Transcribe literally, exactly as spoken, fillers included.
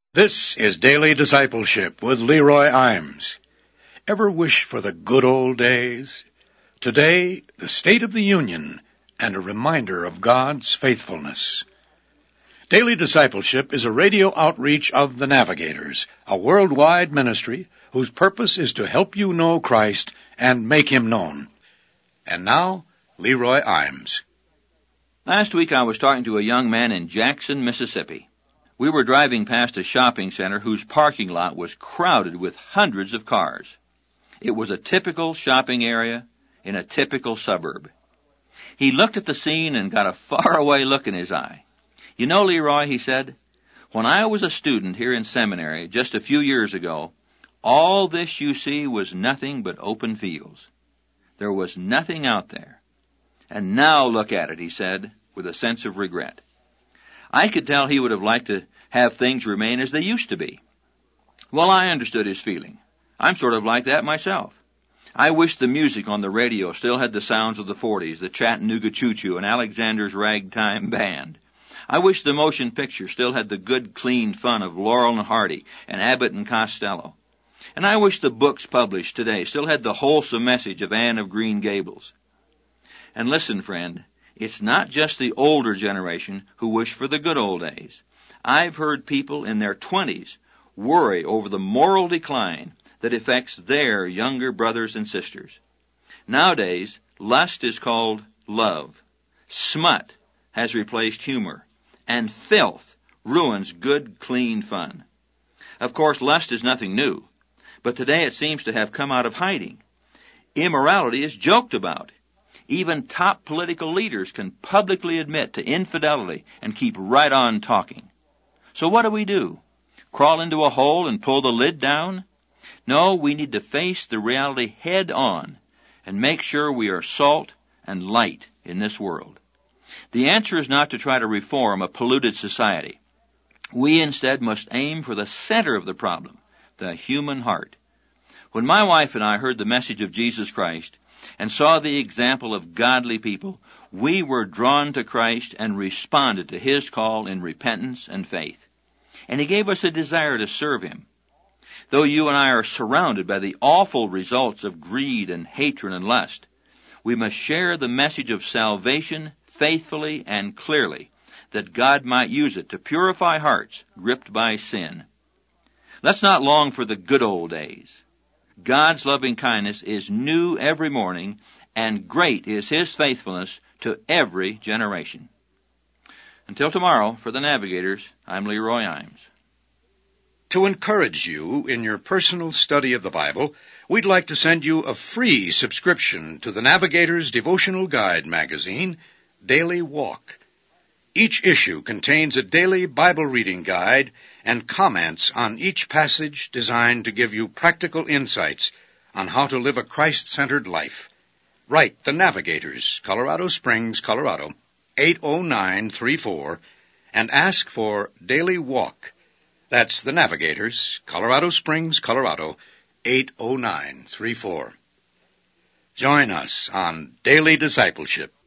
This is Daily Discipleship with Leroy Imes. Ever wish for the good old days? Today, the State of the Union and a reminder of God's faithfulness. Daily Discipleship is a radio outreach of the Navigators, a worldwide ministry whose purpose is to help you know Christ and make Him known. And now, Leroy Imes. Last week I was talking to a young man in Jackson, Mississippi. We were driving past a shopping center whose parking lot was crowded with hundreds of cars. It was a typical shopping area in a typical suburb. He looked at the scene and got a faraway look in his eye. You know, Leroy, he said, when I was a student here in seminary just a few years ago, all this you see was nothing but open fields. There was nothing out there. And now look at it, he said, with a sense of regret. I could tell he would have liked to have things remain as they used to be. Well, I understood his feeling. I'm sort of like that myself. I wish the music on the radio still had the sounds of the forties, the Chattanooga Choo-Choo and Alexander's Ragtime Band. I wish the motion picture still had the good, clean fun of Laurel and Hardy and Abbott and Costello. And I wish the books published today still had the wholesome message of Anne of Green Gables. And listen, friend, it's not just the older generation who wish for the good old days. I've heard people in their twenties worry over the moral decline that affects their younger brothers and sisters. Nowadays, lust is called love. Smut has replaced humor. And filth ruins good, clean fun. Of course, lust is nothing new. But today it seems to have come out of hiding. Immorality is joked about. Even top political leaders can publicly admit to infidelity and keep right on talking. So what do we do? Crawl into a hole and pull the lid down? No, we need to face the reality head on and make sure we are salt and light in this world. The answer is not to try to reform a polluted society. We instead must aim for the center of the problem, the human heart. When my wife and I heard the message of Jesus Christ and saw the example of godly people, we were drawn to Christ and responded to His call in repentance and faith. And He gave us a desire to serve Him. Though you and I are surrounded by the awful results of greed and hatred and lust, we must share the message of salvation faithfully and clearly, that God might use it to purify hearts gripped by sin. Let's not long for the good old days. God's loving kindness is new every morning, and great is His faithfulness to every generation. Until tomorrow, for the Navigators, I'm Leroy Imes. To encourage you in your personal study of the Bible, we'd like to send you a free subscription to the Navigators Devotional Guide magazine, Daily Walk. Each issue contains a daily Bible reading guide and comments on each passage designed to give you practical insights on how to live a Christ-centered life. Write the Navigators, Colorado Springs, Colorado, eight oh nine three four, and ask for Daily Walk. That's the Navigators, Colorado Springs, Colorado, eight oh nine three four. Join us on Daily Discipleship.